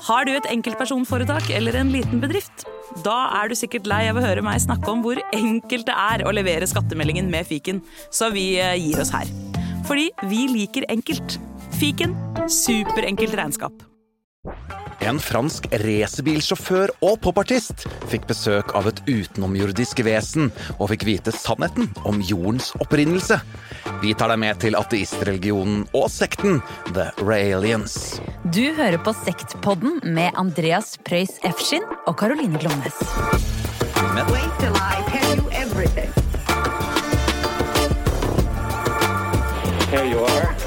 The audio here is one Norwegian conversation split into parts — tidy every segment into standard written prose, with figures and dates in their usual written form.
Har du et enkeltpersonforetak eller en liten bedrift? Da du sikkert lei av å høre meg snakke om hvor enkelt det å levere skattemeldingen med fiken, så vi gir oss her. Fordi vi liker enkelt. Fiken, superenkelt regnskap. En fransk racerbilsjåfør og popartist fikk besøk av et utenomjordisk vesen og fikk vite sannheten om jordens opprinnelse. Vi tar deg med til ateistreligionen og sekten The Raelians. Du hører på Sektpodden med Andreas Preus Efskin og Caroline Glomnes. Wait till I tell you everything. Here you are.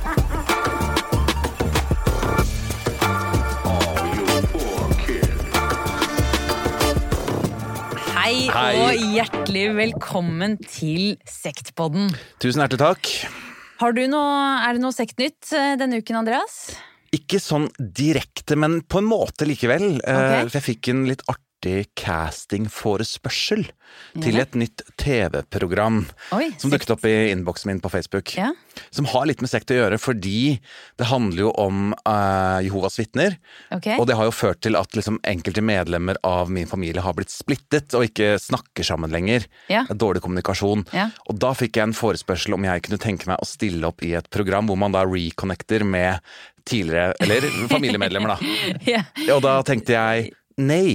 Hei og hjertelig velkommen til Sektpodden. Tusen hjertelig takk. Det noe sektnytt denne uken, Andreas? Ikke sånn direkte, men på en måte likevel. Okay. For jeg fikk en litt artig casting-forespørsel til et nytt TV-program som dukket opp i innboksen min på Facebook. Ja. Som har litt med sekt å gjøre, fordi det handler jo om Jehovas vitner. Okay. Og det har jo ført til at liksom, enkelte medlemmer av min familie har blitt splittet og ikke snakker sammen lenger. Ja. Det dårlig kommunikasjon. Ja. Og da fikk jeg en forespørsel om jeg kunne tenke meg å stille opp i et program hvor man da reconnecter med tidligere, eller familiemedlemmer da. Ja. Og da tenkte jeg nei.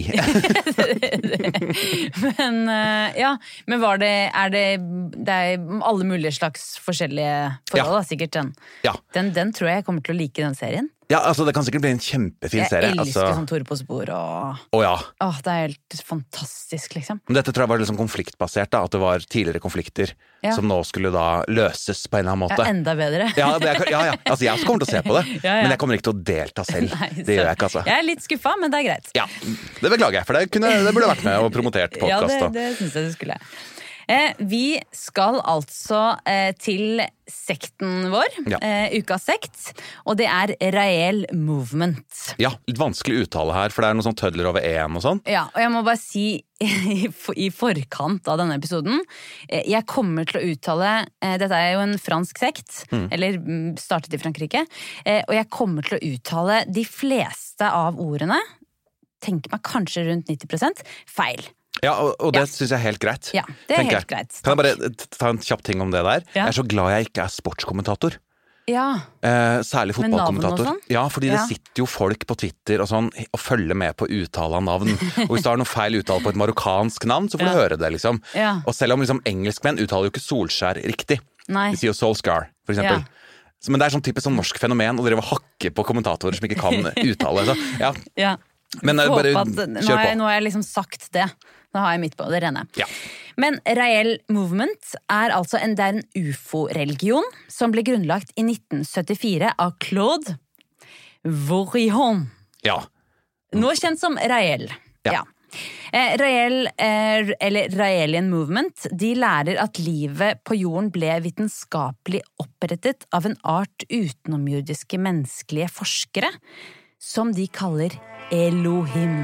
Men det alle mulige slags forskjellige forhold, da, sikkert den. Ja. Den tror jeg kommer til å like den serien. Ja, altså det kan sikkert bli en kjempefin serie. Jeg elsker sånn Tore på spor og ja. Det helt fantastisk, liksom. Men dette tror jeg var liksom konfliktbasert da, at det var tidligere konflikter som nå skulle da løses på en eller annen måte. Ja, enda bedre. Ja, altså jeg også kommer til å se på det, men jeg kommer ikke til å delta selv. Nei, det gjør jeg ikke, altså. Jeg litt skuffa, men det greit. Ja, det beklager jeg, for det burde vært med og promotert podcast. Ja, det synes jeg du skulle. Vi skal altså til sekten vår, ukas sekt, og det Rael Movement. Ja, litt vanskelig uttale her, for det noe sånn tødler over en og sånn. Ja, og jeg må bare si i forkant av denne episoden, jeg kommer til å uttale, dette jo en fransk sekt, eller startet i Frankrike, og jeg kommer til å uttale de fleste av ordene, tenker meg kanskje rundt 90%, feil. Ja, og det synes jeg helt greit. Ja, det helt greit. Kan jeg bare ta en kjapp ting om det der? Ja. Jeg så glad jeg ikke sportskommentator. Ja. Særlig fotballkommentator. Med navn og sånn? Ja, fordi det sitter jo folk på Twitter og sånn, og følger med på uttale av navn. Og hvis det noe feil uttale på et marokkansk navn, så får du høre det, liksom. Ja. Og selv om liksom, engelskmenn uttaler jo ikke Solskjær riktig. Nei. De sier jo Solskjær, for eksempel. Ja. Men det sånn typisk sånn norsk fenomen, og dere vil hakke på kommentatorer som ikke kan uttale. Så, ja. Ja. Men bare kjør på. Nå har jeg liksom sagt det. Nå har jeg midt på det rene. Ja. Men Rael Movement altså det en UFO-religion som ble grunnlagt i 1974 av Claude Vorilhon. Ja. Nå kjent som Rael. Ja. Rael, eller Raelian Movement, de lærer at livet på jorden ble vitenskapelig opprettet av en art utenomjordiske menneskelige forskere, som de kaller Elohim.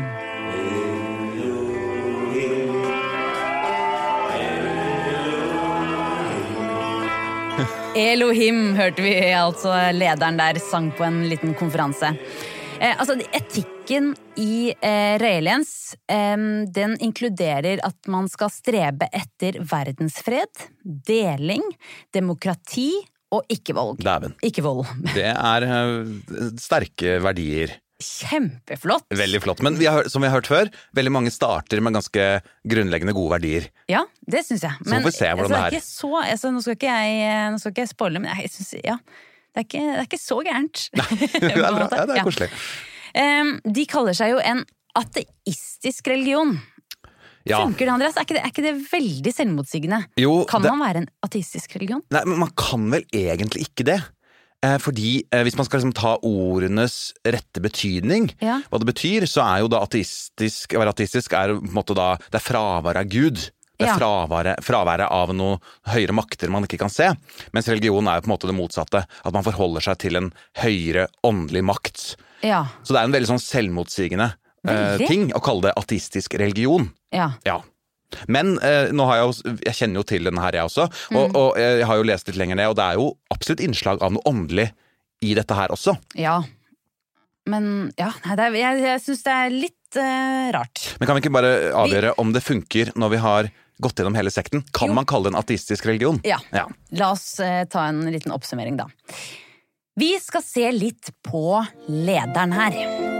Elohim hørte vi altså lederen der sang på en liten konferanse. Etikken i Raelians, den inkluderer at man skal strebe etter verdensfred, deling, demokrati og ikke-vold. Dæven. Ikke-vold. Det sterke verdier. Kjempeflott. Veldig flott, men som vi har hørt før, veldig mange starter med ganske grunnleggende gode verdier. Ja, det synes jeg. Så får vi se hvordan det nå skal ikke jeg spoile, men jeg synes, det ikke så gærent. Nei, det bra. Ja, det koselig. De kaller seg jo en ateistisk religion. Ja. Funker det, Andreas? Er ikke det veldig selvmotsigende? Jo, kan man være en ateistisk religion? Nei, men man kan vel egentlig ikke det. Fordi hvis man skal liksom ta ordenes rette betydning, hva det betyr, så jo da ateistisk, å være ateistisk på en måte da, det fraværet av Gud. Det fraværet av noen høyere makter man ikke kan se. Mens religion jo på en måte det motsatte. At man forholder seg til en høyere åndelig makt. Ja. Så det en veldig sånn selvmotsigende ting å kalle det ateistisk religion. Ja. Men nå har jeg kjenner jo til denne her jeg også, og jeg har jo lest litt lenger ned, og det jo absolutt innslag av noe åndelig i dette her også. Ja. Men ja, jeg synes det litt rart. Men kan vi ikke bare avgjøre om det funker når vi har gått gjennom hele sekten? Kan man kalle det en ateistisk religion? Ja. La oss ta en liten oppsummering da. Vi skal se litt på lederen her.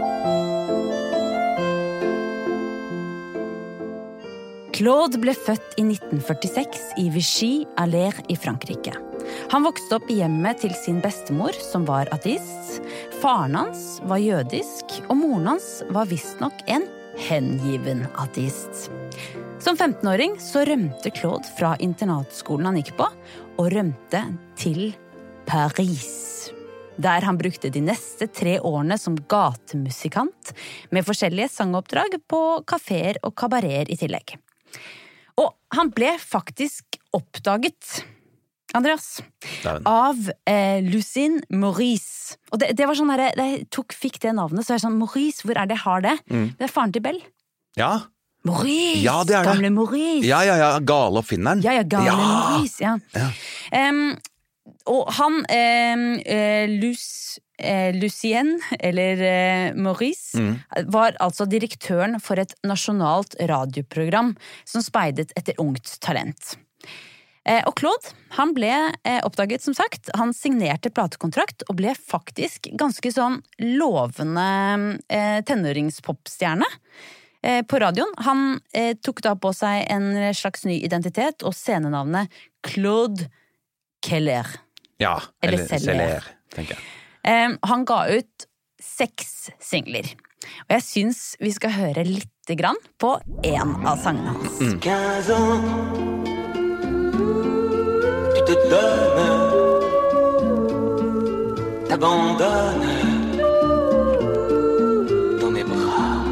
Claude ble født i 1946 i Vichy-Aller i Frankrike. Han vokste opp i hjemmet til sin bestemor, som var ateist. Faren hans var jødisk, og moren hans var visstnok en hengiven ateist. Som 15-åring så rømte Claude fra internatskolen han gikk på, og rømte til Paris. Der han brukte de neste 3 årene som gatemusikant, med forskjellige sangoppdrag på kaféer og kabareer i tillegg. Og han ble faktisk oppdaget, Andreas, av Lucien Maurice. Og det var sånn der, jeg fikk det navnet, så jeg sånn, Maurice, hvor det jeg har det? Det faren til Bell. Ja. Maurice, ja, det det. Gamle Maurice. Ja, gale oppfinneren. Ja, gamle Maurice, ja. Og han, Lucien, eller Maurice, var altså direktøren for et nasjonalt radioprogram som speidet etter ungt talent. Og Claude, han ble oppdaget som sagt, han signerte platekontrakt og ble faktisk ganske sånn lovende tenåringspopstjerne på radioen. Han tok da på seg en slags ny identitet og scenenavnet Claude Keller. Ja, eller Celler, tenker jeg. Han ga ut 6 singler. Og jeg synes vi skal høre litt grann på en av sangene hans. 15 ans, tu te donnes, t'abandonnes dans mes bras,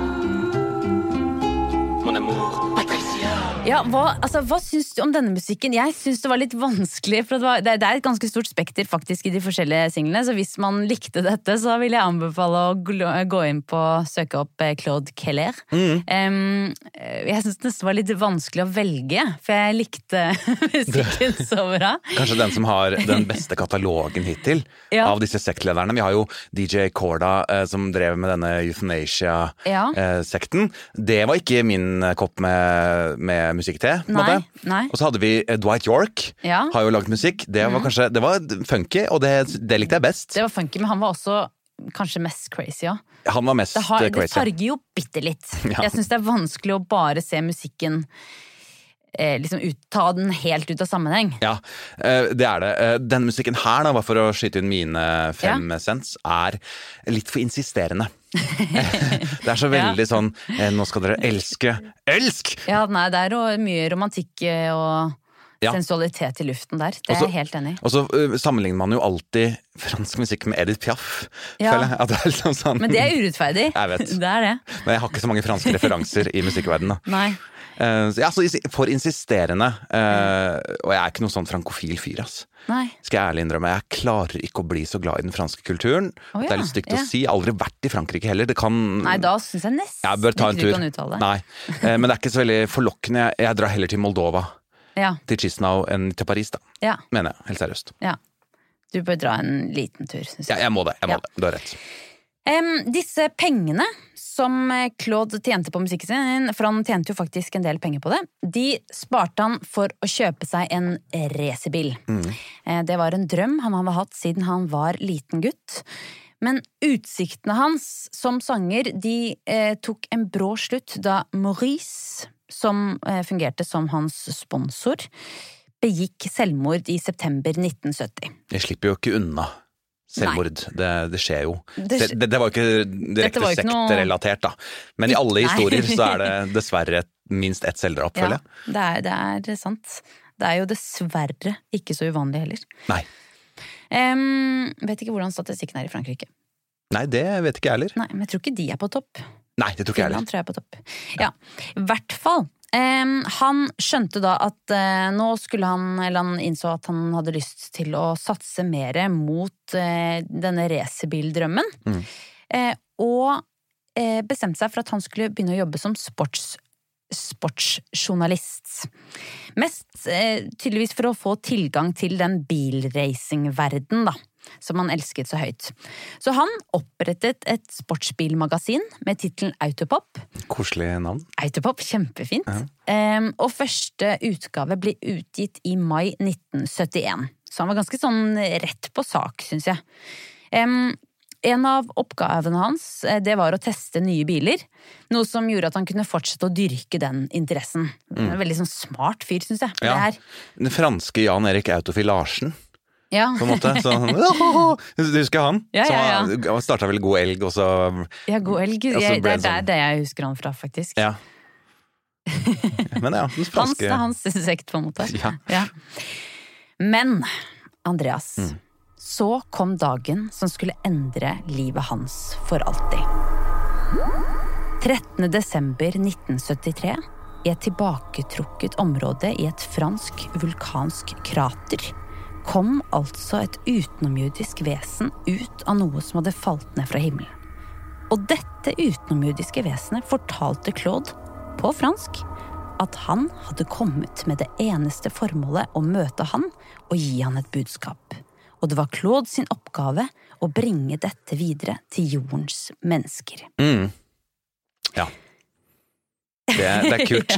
mon amour, Patricia. Ja, hva syns du om denne musikken? Jeg syns det var litt vanskelig, for det er et ganske stort spekter faktisk i de forskjellige singlene, så hvis man likte dette, så vil jeg anbefale å gå inn på, søke opp Claude Keller. Jeg syns det var litt vanskelig å velge, for jeg likte musikken så bra. Kanskje den som har den beste katalogen hittil av disse sektlederne. Vi har jo DJ Korda som drev med denne Euthanasia-sekten. Det var ikke min kopp med musikk til, på en måte. Nei. Og så hadde vi Dwight York, har jo laget musikk. Det var kanskje, det var funky, og det likte jeg best. Det var funky, men han var også kanskje mest crazy, ja. Han var mest crazy. Det farger jo bitte litt. Jeg synes det er vanskelig å bare se musikken liksom ta den helt ut av sammenheng. Ja, det er det. Den musikken her, da, bare for å skyte inn mine 5 cents, er litt for insisterende. Det er så veldig sånn, nå skal dere elske. Elsk! Ja, nei, det er jo mye romantikk og sensualitet i luften der. Det er jeg helt enig i. Og så sammenligner man jo alltid fransk musikk med Edith Piaf, føler jeg. At det er liksom sånn. Men det er urettferdig. Jeg vet. Det er det. Men jeg har ikke så mange franske referanser i musikkverdenen. Nei. Så for insisterende, og jeg er ikke noen sånn frankofil fyr, ass. Nei. Skal jeg ærlig innrømme, jeg klarer ikke å bli så glad i den franske kulturen. Det er litt stygt å si, jeg har aldri vært i Frankrike heller. Det kan... Nei, da synes jeg nesten jeg bør ta en tur. Nei, men det er ikke så veldig forlokkende. Jeg drar heller til Moldova, til Chisinau enn til Paris da. Mener jeg, helt seriøst. Ja, du bør dra en liten tur, synes jeg. Ja, jeg må det, du har rett. Disse pengene som Claude tjente på musikken sin, for han tjente jo faktisk en del penger på det, de sparte han for å kjøpe seg en racerbil. Det var en drøm han hadde hatt siden han var liten gutt. Men utsiktene hans som sanger, de tok en brå slutt da Maurice, som fungerte som hans sponsor, begikk selvmord i september 1970. Jeg slipper jo ikke unna selvmord. Det skjer jo. Det var jo ikke direkte sektrelatert da. Men i alle historier så er det dessverre minst ett selvdrap, føler jeg. Det er sant. Det er jo dessverre ikke så uvanlig heller. Nei. Vet ikke hvordan statistikken er i Frankrike. Nei, det vet ikke jeg heller. Nei, men jeg tror ikke de er på topp. Nei, det tror ikke jeg heller. Finland tror jeg er på topp. Ja, i hvert fall. Han skjønte da at nå skulle han innså at han hadde lyst til å satse mer mot denne racerbildrømmen, og bestemte seg for at han skulle begynne å jobbe som sportsjournalist. Mest tydeligvis for å få tilgang til den bilracingverden da. som han elsket så høyt. Så han opprettet et sportsbilmagasin med titelen Autopop. Koselig navn. Autopop, kjempefint. Og første utgave ble utgitt i mai 1971. Så han var ganske sånn rett på sak, synes jeg. En av oppgavene hans, det var å teste nye biler, noe som gjorde at han kunne fortsette å dyrke den interessen. En veldig sånn smart fyr, synes jeg. Ja, den franske Jan Erik Autofil Larsen, ja. på en måte. Så, du husker han? Ja. Han startet vel God Elg, og så... Ja, God Elg, det er det jeg husker han fra, faktisk. Ja. Men ja, den franske... Hans sekt, på en måte. Ja. Men, Andreas... Så kom dagen som skulle endre livet hans for alltid. 13. desember 1973, i et tilbaketrukket område i et fransk vulkansk krater, kom altså et utenomjordisk vesen ut av noe som hadde falt ned fra himmelen. Og dette utenomjordiske vesenet fortalte Claude, på fransk, at han hadde kommet med det eneste formålet å møte han og gi han et budskap. Og det var Claude sin oppgave å bringe dette videre til jordens mennesker. Ja. Det er kult.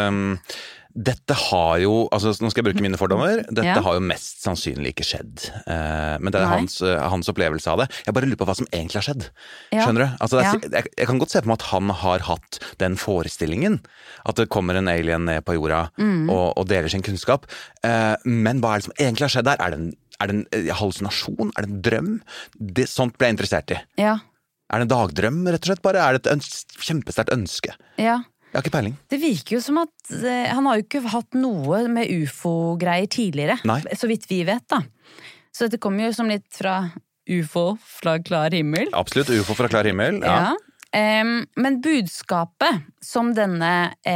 Dette har jo, altså nå skal jeg bruke mine fordommer, dette har jo mest sannsynlig ikke skjedd. Men det er hans opplevelse av det. Jeg bare lurer på hva som egentlig har skjedd. Skjønner du? Altså, jeg kan godt se på meg at han har hatt den forestillingen, at det kommer en alien ned på jorda og deler sin kunnskap. Men hva er det som egentlig har skjedd der? Er det en hallusinasjon? Er det en drøm? Sånt ble jeg interessert i. Ja. Er det en dagdrøm, rett og slett bare? Er det et kjempesterkt ønske? Ja. Jeg har ikke peiling. Det virker jo som at han har jo ikke hatt noe med UFO-greier tidligere. Nei. Så vidt vi vet, da. Så dette kommer jo som litt fra UFO fra klar himmel. Absolutt, UFO fra klar himmel. Ja. Men budskapet som denne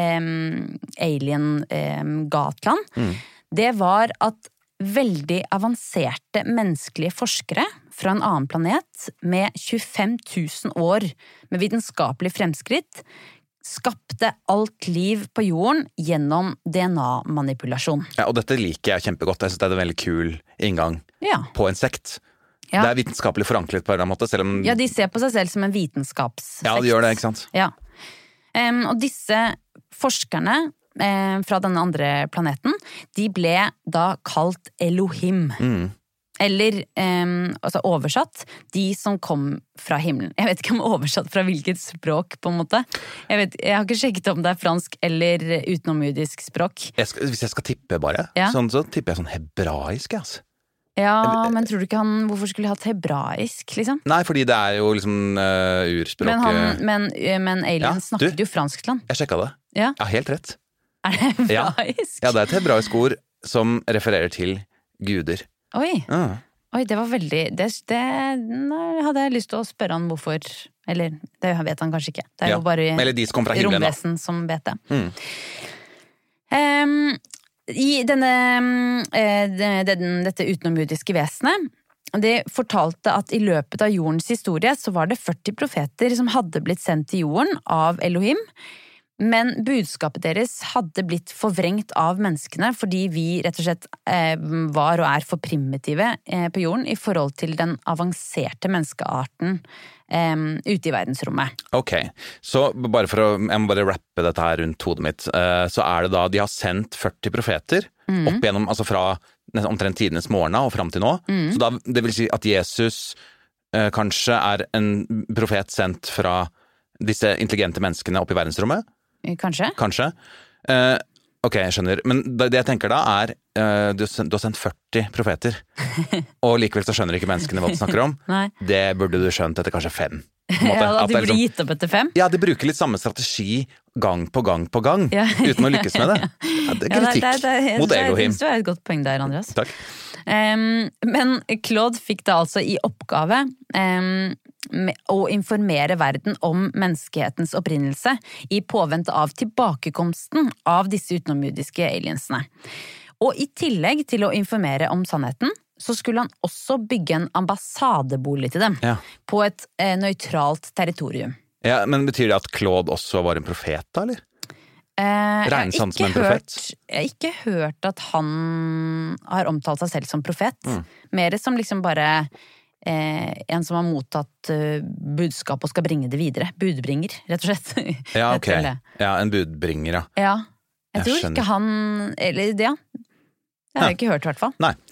alien ga til han, det var at veldig avanserte menneskelige forskere fra en annen planet med 25 000 år med vitenskapelig fremskritt skapte alt liv på jorden gjennom DNA-manipulasjon. Ja, og dette liker jeg kjempegodt. Jeg synes det er en veldig kul inngang på en sekt. Ja. Det er vitenskapelig forankret på en eller annen måte, selv om... Ja, de ser på seg selv som en vitenskapssekt. Ja, de gjør det, ikke sant? Ja. Og disse forskerne fra denne andre planeten, de ble da kalt Elohim. Eller altså oversatt, de som kom fra himmelen. Jeg vet ikke om oversatt fra hvilket språk, på en måte. Jeg har ikke sjekket om det er fransk eller utenomjordisk språk. Hvis jeg skal tippe bare, så tipper jeg sånn hebraisk, altså. Ja, men tror du ikke hvorfor skulle hatt hebraisk, liksom? Nei, fordi det er jo liksom urspråket... Men alien snakket jo fransk til han. Jeg sjekket det. Ja, helt rett. Er det hebraisk? Ja, det er et hebraisk ord som refererer til guder. Oi, det var veldig... Det hadde jeg lyst til å spørre han hvorfor... Eller, det vet han kanskje ikke. Det er jo bare eller de som kom fra himmelen, romvesen som vet det. I dette utenomjordiske vesenet, det fortalte at i løpet av jordens historie så var det 40 profeter som hadde blitt sendt til jorden av Elohim, men budskapet deres hadde blitt forvrengt av menneskene fordi vi rett og slett var og er for primitive på jorden i forhold til den avanserte menneskearten ute i verdensrommet. Ok, så jeg må bare rappe dette her rundt hodet mitt, så er det da, de har sendt 40 profeter opp igjennom, altså fra omtrent tidenes morgen og frem til nå, så da, det vil si at Jesus kanskje er en profet sendt fra disse intelligente menneskene opp i verdensrommet? Kanskje. Ok, jeg skjønner. Men det jeg tenker da er, du har sendt 40 profeter, og likevel så skjønner ikke menneskene hva du snakker om. Det burde du skjønt etter kanskje 5. Ja, de blir gitt opp etter 5? Ja, de bruker litt samme strategi gang på gang, uten å lykkes med det. Det er kritikk mot Elohim. Det er et godt poeng der, Andreas. Takk. Men Claude fikk da altså i oppgave å informere verden om menneskehetens opprinnelse i påvente av tilbakekomsten av disse utenomjordiske aliensene. Og i tillegg til å informere om sannheten, så skulle han også bygge en ambassadebolig til dem på et nøytralt territorium. Ja, men betyr det at Claude også var en profet da, eller? Regnes han som en profet? Jeg har ikke hørt at han har omtalt seg selv som profet. Mer som liksom bare en som har mottatt budskap og skal bringe det videre. Budbringer, rett og slett. Ja, ok. Ja, en budbringer, ja. Ja. Jeg tror skjønner. ikke han eller det, ja. Det har jeg ikke hørt i hvert fall. Nei.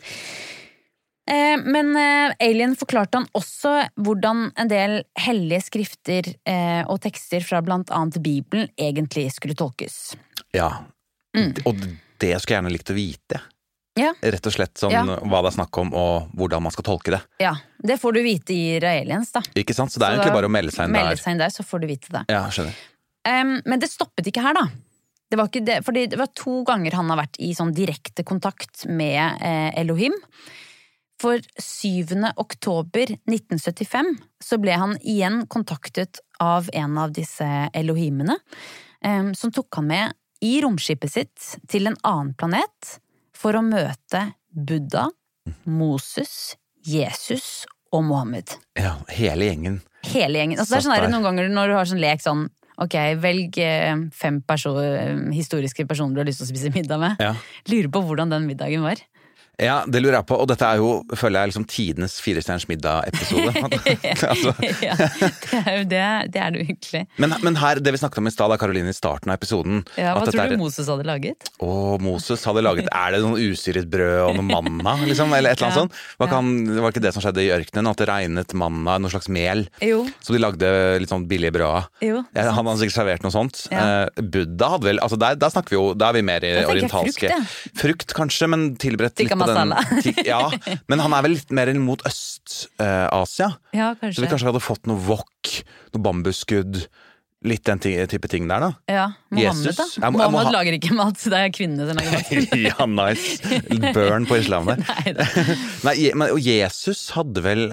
Men Alien forklarte han også hvordan en del hellige skrifter og tekster fra blant annet Bibelen egentlig skulle tolkes. Ja, og det skulle jeg gjerne likt å vite. Ja. Rett og slett sånn hva det er snakk om og hvordan man skal tolke det. Ja, det får du vite i Aliens da. Ikke sant? Så det er egentlig bare å melde seg inn der. Melde seg inn der, så får du vite det. Ja, skjønner. Men det stoppet ikke her da. Det var ikke det, fordi det var 2 ganger han har vært i sånn direkte kontakt med Elohim. For 7. oktober 1975 så ble han igjen kontaktet av en av disse Elohimene, som tok han med i romskipet sitt til en annen planet for å møte Buddha, Moses, Jesus og Mohammed. Ja, hele gjengen. Hele gjengen. Altså, det er sånn der, noen ganger når du har sånn lek sånn, ok, velg 5 historiske personer du har lyst til å spise middag med. Ja. Lurer på hvordan den middagen var. Ja, det lurer jeg på, og dette er jo, føler jeg, liksom tidenes 4-stjerners middag-episode. Altså. Ja, det er det virkelig. Men her, det vi snakket om i stad, da, Karoline, i starten av episoden. Ja, hva tror du Moses hadde laget? Moses hadde laget, er det noen usyret brød og noe manna, liksom, eller et eller annet sånt? Det var ikke det som skjedde i ørkenen, at det regnet manna, noe slags mel, så de lagde litt sånn billige brød. Han hadde sikkert servert noe sånt. Buddha hadde vel, altså der snakker vi jo, da er vi mer i orientalske. Frukt kanskje, men tilberedt litt på ja, men han er vel litt mer mot Øst-Asia. Ja, kanskje. Så vi kanskje hadde fått noe wok, noe bambusskudd, litt den type ting der da. Ja, Mohammed Jesus. da. Mohammed lager ikke mat, så det er kvinnene som lager mat. Ja, nice. Burn på islam der. Nei, men Jesus hadde vel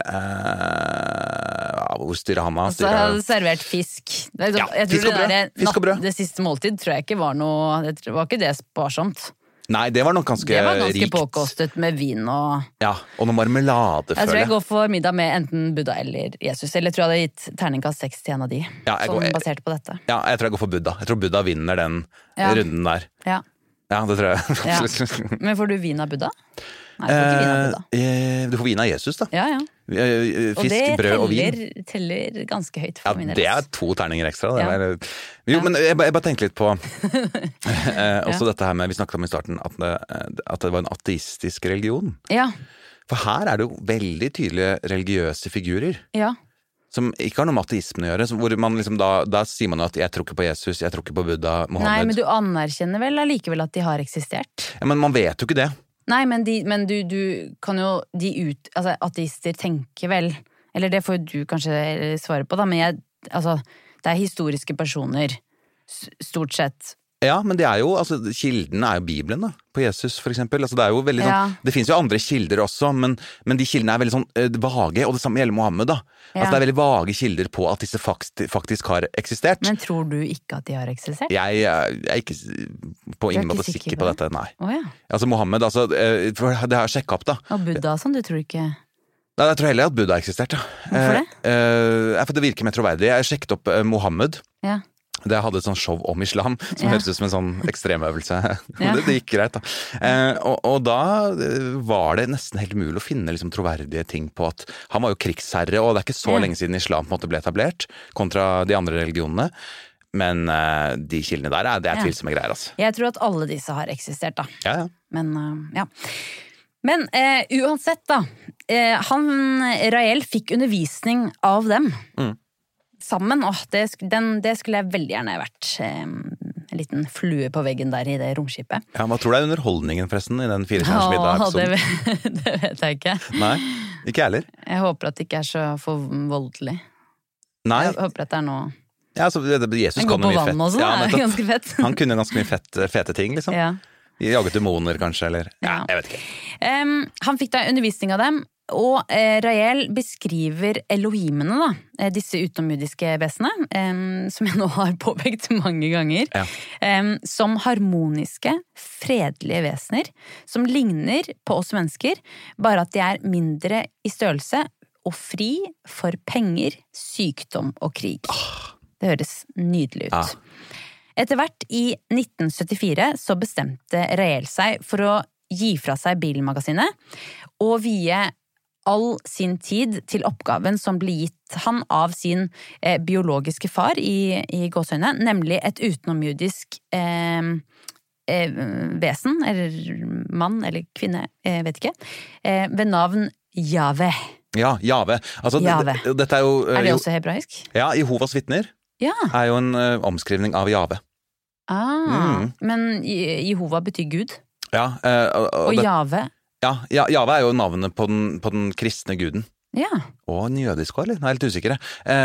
hvor styrer han da? Så hadde servert fisk. Jeg tror fisk og brød. Det siste måltid tror jeg ikke var noe, det var ikke det sparsomt. Nei, det var nok ganske rikt. Det var ganske påkostet med vin og... Ja, og noe marmelade, føler jeg. Jeg tror jeg går for middag med enten Buddha eller Jesus, eller jeg tror jeg hadde gitt terningkast 6 til en av de, basert på dette. Ja, jeg tror jeg går for Buddha. Jeg tror Buddha vinner den runden der. Ja, det tror jeg. Ja. Men får du vin av Buddha? Nei, du får ikke vin av Buddha. Du får vin av Jesus, da. Ja. Fisk, brød og vin. Og det teller ganske høyt for min del. Ja, det er 2 terninger ekstra. Jo, men jeg bare tenker litt på også dette her med, vi snakket om i starten, at det var en ateistisk religion. Ja. For her er det jo veldig tydelige religiøse figurer. Ja. Som ikke har noe med ateismen å gjøre, hvor man liksom da sier man jo at jeg tror ikke på Jesus, jeg tror ikke på Buddha, Mohammed. Nei, men du anerkjenner vel allikevel at de har eksistert? Ja, men man vet jo ikke det. Nei, men du kan jo altså ateister tenker vel, eller det får du kanskje svare på da, men det er historiske personer, stort sett. Ja, men det er jo, altså kilden er jo Bibelen da, på Jesus for eksempel, altså det er jo veldig sånn, det finnes jo andre kilder også, men de kildene er veldig sånn vage, og det samme gjelder Mohammed da. Altså det er veldig vage kilder på at disse faktisk har eksistert. Men tror du ikke at de har eksistert? Jeg er ikke på ingen måte sikker på dette, nei. Ja. Altså Mohammed, altså, det har jeg sjekket opp da. Og Buddha sånn, du tror ikke... Nei, jeg tror heller at Buddha har eksistert, ja. Hvorfor det? For det virker mer troverdig. Jeg sjekket opp Mohammed. Ja. Det hadde et sånt show om islam, som høres ut som en sånn ekstremøvelse. Det gikk greit, da. Og da var det nesten helt mulig å finne liksom troverdige ting på at han var jo krigsherre, og det er ikke så lenge siden islam på en måte ble etablert, kontra de andre religionene. Men de kildene der, det er tvilsomme greier, altså. Jeg tror at alle disse har eksistert, da. Ja. Men uansett, da. Rael fikk undervisning av dem. Sammen, det skulle jeg veldig gjerne vært en liten flue på veggen der i det romskipet. Ja, hva tror du er underholdningen forresten i den 4-stjerners middag? Det vet jeg ikke. Nei, ikke heller. Jeg håper at det ikke er så for voldelig. Nei. Jeg håper at det er noe... Ja, altså, Jesus kan jo mye fett. Også, det er ganske fett. Han kunne ganske mye fete ting, liksom. Ja. Jaget demoner, kanskje, eller... Ja, jeg vet ikke. Han fikk da undervisning av dem, og Rael beskriver Elohimene, da, disse utenomjordiske vesenene, som jeg nå har påpekt mange ganger, som harmoniske, fredelige vesener, som ligner på oss mennesker, bare at de er mindre i størrelse og fri for penger, sykdom og krig. Det høres nydelig ut. Etter hvert i 1974 så bestemte Rael seg for å gi fra seg Bibelmagasinet og vie all sin tid til oppgaven som ble gitt han av sin biologiske far i gåseøyne, nemlig et utenomjudisk vesen, eller mann eller kvinne, jeg vet ikke, ved navn Jave. Ja, Jave. Altså, Jave. Dette er jo... Er det også hebraisk? Ja, Jehovas vitner er jo en omskrivning av Jave. Men Jehova betyr Gud? Ja. Og Jave? Ja, Jave er jo navnet på den kristne guden. Ja. Og en jødisk også, eller? Nå er jeg helt usikker.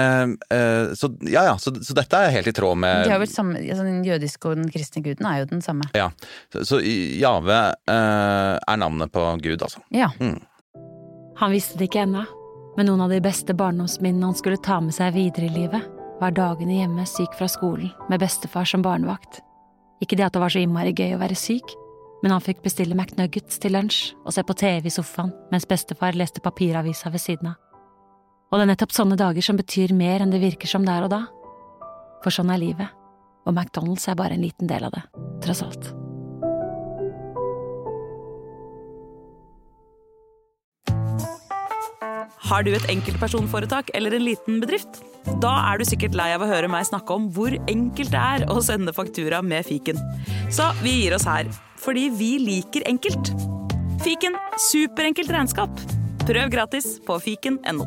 Så dette er helt i tråd med... De har vel samme, altså den jødiske og den kristne guden er jo den samme. Ja, så Jave er navnet på Gud, altså. Ja. Han visste det ikke ennå, men noen av de beste barndomsminnene han skulle ta med seg videre i livet, var dagene hjemme syk fra skolen, med bestefar som barnevakt. Ikke det at det var så innmari gøy å være syk, men han fikk bestille McNuggets til lunsj og se på TV i sofaen, mens bestefar leste papiravisa ved siden av. Og det er nettopp sånne dager som betyr mer enn det virker som der og da. For sånn er livet, og McDonald's er bare en liten del av det, tross alt. Har du et enkeltpersonforetak eller en liten bedrift? Da er du sikkert lei av å høre meg snakke om hvor enkelt det er å sende faktura med fiken. Så vi gir oss her, fordi vi liker enkelt. Fiken, superenkelt regnskap. Prøv gratis på fiken.no.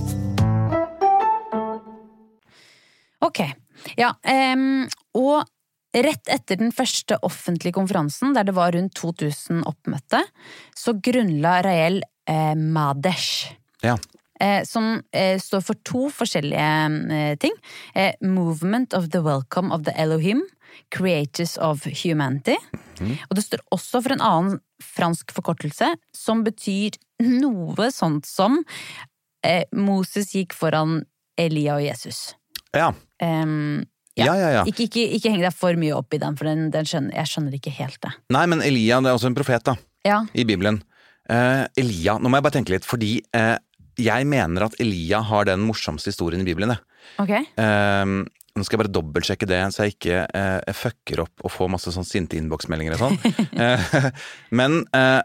Ok, ja, og rett etter den første offentlige konferansen, der det var rundt 2000 oppmøtte, så grunnla Rael Madesh. Ja. Som står for to forskjellige ting. Movement of the Welcome of the Elohim, Creators of Humanity. Og det står også for en annen fransk forkortelse, som betyr noe sånt som Moses gikk foran Elia og Jesus. Ja. Ja. Ikke heng deg for mye opp i den, for jeg skjønner ikke helt det. Nei, men Elia, det er også en profet da, i Bibelen. Elia, nå må jeg bare tenke litt, fordi jeg mener at Elia har den morsomste historien i Bibelen. Ok. Nå skal jeg bare dobbeltsjekke det, så jeg ikke fucker opp og får masse sånn sinte innboksmeldinger og sånn. Men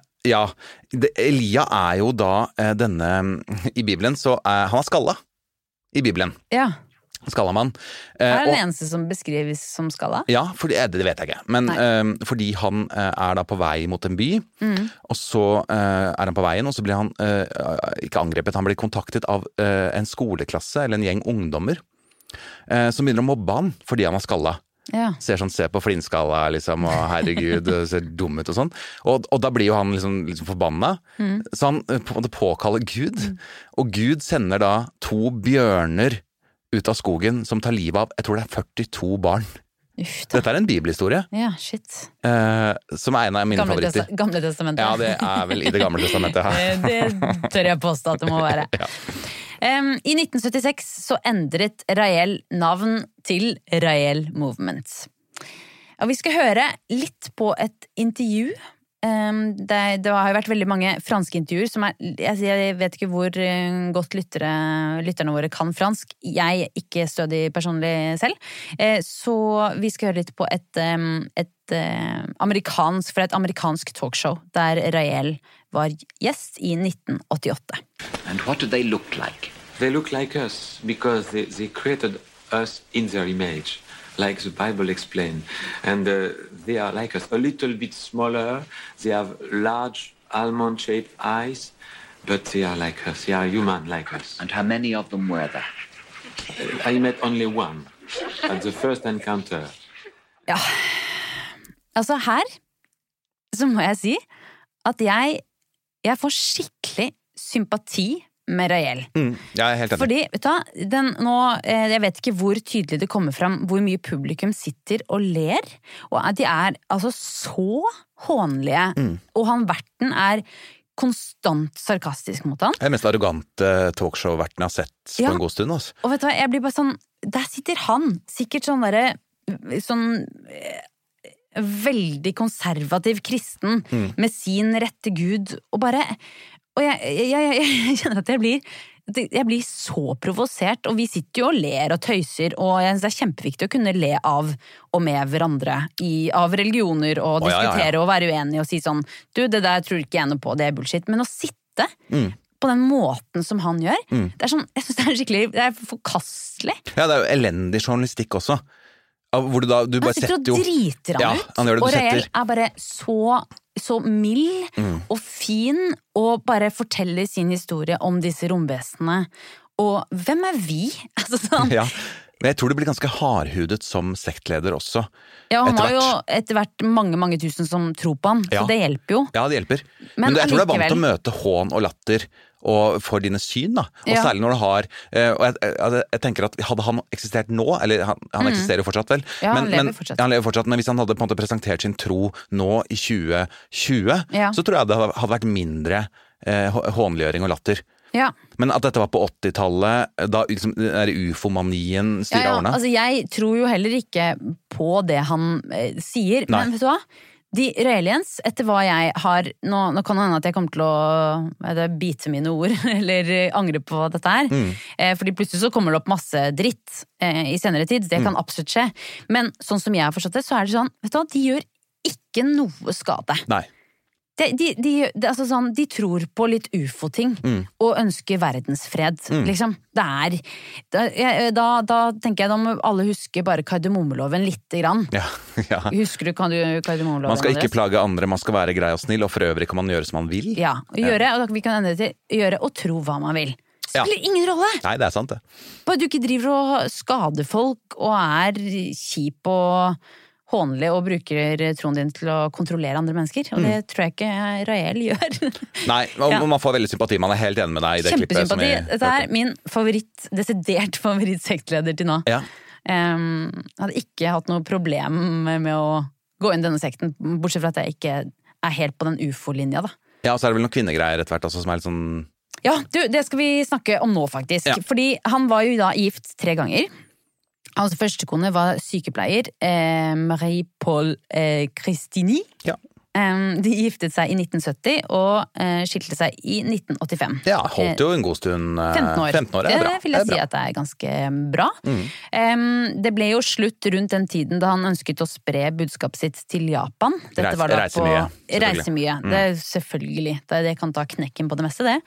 Elia er jo da denne, i Bibelen, så han er skalla i Bibelen. Ja. Skallamann. Er det den eneste som beskrives som skalla? Ja, det vet jeg ikke. Men fordi han er da på vei mot en by, og så er han på veien, og så blir han ikke angrepet, han blir kontaktet av en skoleklasse, eller en gjeng ungdommer, som begynner å mobbe han fordi han er skalla. Ja. Se på flintskalla, liksom, og herregud, ser dum ut og sånn. Og da blir jo han liksom forbanna. Så han på en måte påkaller Gud, og Gud sender da 2 bjørner ut av skogen som tar livet av, jeg tror det er 42 barn. Dette er en bibelhistorie. Ja, shit. Som er en av mine favoritter. Gamle testamentet. Ja, det er vel i det gamle testamentet. Det tør jeg påstå at det må være. Ja. I 1976 så endret Rael navn til Rael Movement. Og vi skal høre litt på et intervju. Det har jo vært veldig mange franske intervjuer som jeg vet ikke hvor godt lytterne våre kan fransk. Jeg er ikke stødig personlig selv. Så vi skal høre litt på et amerikansk talkshow der Rael var gjest i 1988. And what do they look like? They look like us because they created us in their image, like the Bible explains. And they are like us, a little bit smaller. They have large almond-shaped eyes, but they are like us. They are human like us. And how many of them were there? I met only one at the first encounter. Ja, altså her så må jeg si at jeg får skikkelig sympati med Rael. Jeg er helt enig. Fordi, vet du, jeg vet ikke hvor tydelig det kommer fram hvor mye publikum sitter og ler, og de er altså så hånlige, og verten er konstant sarkastisk mot han. Det er mest arrogante talkshow-verten jeg har sett på en god stund. Altså. Og vet du hva, jeg blir bare sånn, der sitter han, sikkert sånn veldig konservativ kristen med sin rette Gud, og jeg kjenner at jeg blir jeg blir så provosert, og vi sitter jo og ler og tøyser, og jeg synes det er kjempeviktig å kunne le av og med hverandre av religioner og diskutere og være uenige og si sånn, du, det der tror ikke jeg noe på, det er bullshit. Men å sitte på den måten som han gjør, det er sånn, jeg synes det er skikkelig, det er forkastelig. Ja, det er jo elendig journalistikk også. Hvor du bare setter jo... Han sitter og driter han ut, han gjør det, og Rael er bare så mild og fin, og bare forteller sin historie om disse romvesenene. Og hvem er vi? Altså sånn... Ja, men jeg tror det blir ganske hardhudet som sektleder også. Ja, han har jo etter hvert mange tusen som tror på han, så det hjelper jo. Ja, det hjelper. Men jeg tror du er vant til å møte hån og latter, og for dine syn da, og særlig når du har og jeg tenker at hadde han eksistert nå, eller han eksisterer jo fortsatt vel, han lever fortsatt, men hvis han hadde på en måte presentert sin tro nå i 2020, så tror jeg det hadde vært mindre hånliggjøring og latter. Ja. Men at dette var på 80-tallet, da liksom ufomanien styrer årene. Altså jeg tror jo heller ikke på det han sier, men vet du hva? De Raelians, etter hva jeg har nå kan det hende at jeg kommer til å bite mine ord, eller angre på dette her, fordi plutselig så kommer det opp masse dritt i senere tid, det kan absolutt skje, men sånn som jeg har forstått det, så er det sånn, vet du hva, de gjør ikke noe skade. Nei. Altså sånn, de tror på litt ufo-ting og ønsker verdensfred, liksom. Da tenker jeg da må alle huske bare kardemommeloven lite grann. Ja. Husker du kardemommeloven? Man skal ikke plage andre, man skal være grei og snill, og for øvrig kan man gjøre som man vil. Ja, og vi kan endre til gjøre og tro hva man vil. Spiller ingen rolle! Nei, det er sant det. Bare du ikke driver og skader folk og er kjip og hånlig og bruker troen din til å kontrollere andre mennesker, og det tror jeg ikke Rael gjør. Nei, og man får veldig sympati, man er helt enig med deg i det klippet. Kjempesympati, dette er min desidert favorittsektleder til nå. Ja. Hadde ikke hatt noe problem med å gå inn i denne sekten, bortsett fra at jeg ikke er helt på den ufo-linja da. Ja, og så er det vel noen kvinnegreier etter hvert også, som er litt sånn... Ja, det skal vi snakke om nå faktisk, fordi han var jo da gift 3 ganger. Hans første kone var sykepleier, Marie-Paul Christini. Ja. De giftet seg i 1970 og skilte seg i 1985. Ja, holdt jo en god stund. 15 år. 15 år er bra. Det vil jeg si at det er ganske bra. Det ble jo slutt rundt den tiden da han ønsket å spre budskapet sitt til Japan. Dette var da reise mye. Det er selvfølgelig. Det kan ta knekken på det meste, det.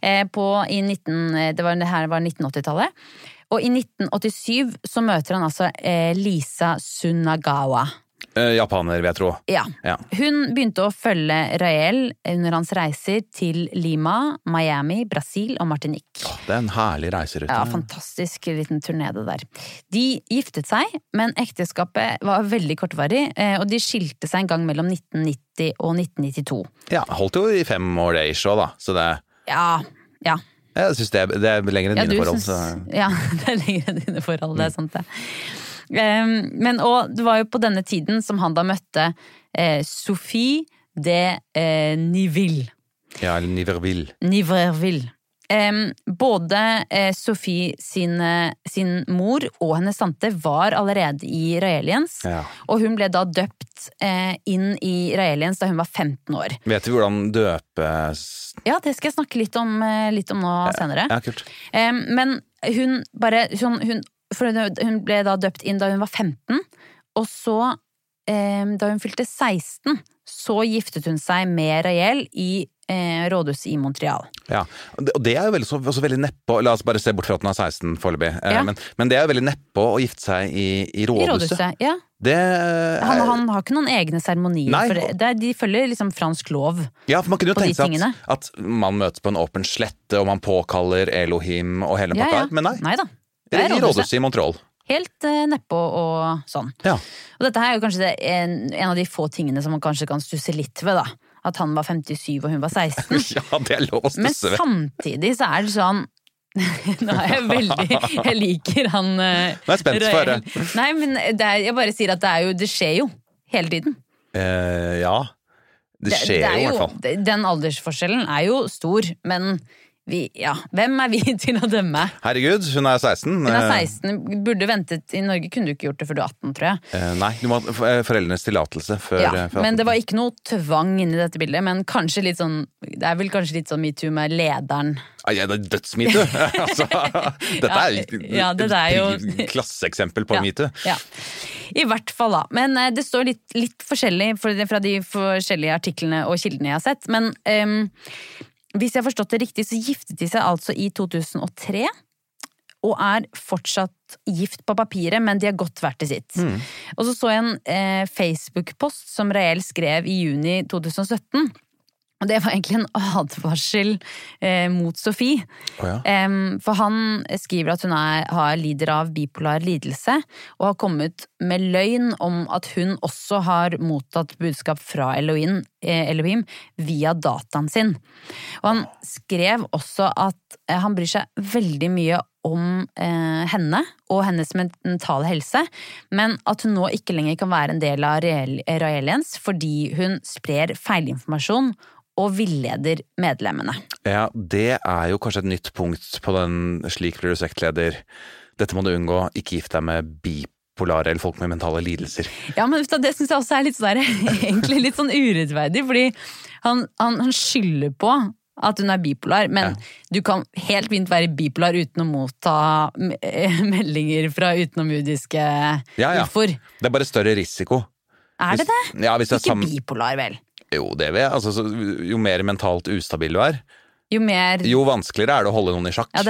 Det her var 1980-tallet. Og i 1987 så møter han altså Lisa Sunagawa. Japaner, vil jeg tro. Ja. Hun begynte å følge Rael under hans reiser til Lima, Miami, Brasil og Martinique. Det er en herlig reiserute. Ja, fantastisk liten turné det der. De giftet seg, men ekteskapet var veldig kortvarig, og de skilte seg en gang mellom 1990 og 1992. Ja, holdt jo i 5 år det ish også da, så det... Ja. Jeg synes det er lenger enn dine forhold. Ja, det er lenger enn dine forhold, det er sant det. Men og det var jo på denne tiden som han da møtte Sophie de Niville. Ja, eller Niverville. Både Sophie sin mor og hennes tante var allerede i Raelians, og hun ble da døpt inn i Raelians da hun var 15 år. Vet du hvordan døpes? Ja, det skal jeg snakke litt om nå senere. Ja, kult. Men hun ble da døpt inn da hun var 15, og så, da hun fylte 16, så giftet hun seg med Rael i rådhuset i Montreal. Ja, og det er jo også veldig neppå, la oss bare se bort fra at hun er 16 foreløpig, men det er jo veldig neppå å gifte seg i rådhuset. I rådhuset, ja. Han har ikke noen egne seremonier, for de følger liksom fransk lov. Ja, for man kunne jo tenke seg at man møtes på en åpen slette, og man påkaller Elohim og hele pakka, men nei. Neida. Det er i rådhuset i Montreal. Helt neppå og sånn. Ja. Og dette her er jo kanskje en av de få tingene som man kanskje kan stusse litt ved da. At han var 57 og hun var 16. Ja, det er lov å stusse ved. Men samtidig så er det sånn nå er jeg liker han Nå er jeg spent for det. Nei, men jeg bare sier at det skjer jo hele tiden. Ja, det skjer jo i hvert fall. Den aldersforskjellen er jo stor, men hvem vi til å dømme? Herregud, hun er 16. Hun er 16, burde ventet I Norge, kunne du ikke gjort det før du er 18, tror jeg. Nei, du må ha foreldrenes tillatelse før, før 18. Men det var ikke noe tvang inn I dette bildet, men kanskje litt sånn, det vel kanskje litt sånn MeToo med lederen. Ja, det dødsMeToo. Altså, dette er jo et klasseeksempel på MeToo. Ja. I hvert fall da, men det står litt forskjellig fra de forskjellige artiklene og kildene jeg har sett, men hvis jeg har forstått det riktig, så giftet de seg altså I 2003, og fortsatt gift på papiret, men de har gått hvert til sitt. Og så jeg en Facebook-post som Rael skrev I juni 2017, og det var egentlig en advarsel mot Sofie. For han skriver at hun lider av bipolar lidelse, og har kommet med løgn om at hun også har mottatt budskap fra Elohim via dataen sin. Og han skrev også at han bryr seg veldig mye om henne og hennes mentale helse, men at hun nå ikke lenger kan være en del av Raelians fordi hun sprer feilinformasjon og villeder medlemmene. Ja, det jo kanskje et nytt punkt på den slik blir du sektleder. Dette må du unngå, ikke gift deg med bipolare eller folk med mentale lidelser. Ja, men det synes jeg også litt sånn egentlig litt sånn urettferdig, fordi han skylder på at hun bipolar, men du kan helt fint være bipolar uten å motta meldinger fra utenomjudiske ufor. Det bare større risiko. Det det? Ja, hvis ikke bipolar, vel? Jo, det vil jeg. Altså, jo mer mentalt ustabil du jo vanskeligere det å holde noen I sjakk.